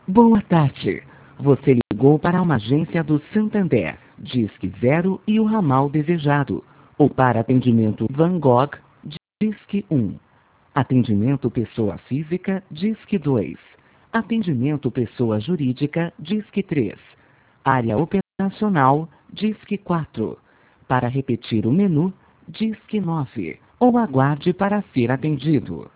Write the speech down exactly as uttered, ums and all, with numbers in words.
Boa tarde. Você ligou para uma agência do Santander, Disque Zero e o ramal desejado. Ou para atendimento Van Gogh, Disque um. Atendimento pessoa física, Disque dois. Atendimento pessoa jurídica, Disque três. Área operacional, Disque quatro. Para repetir o menu, Disque nove. Ou aguarde para ser atendido.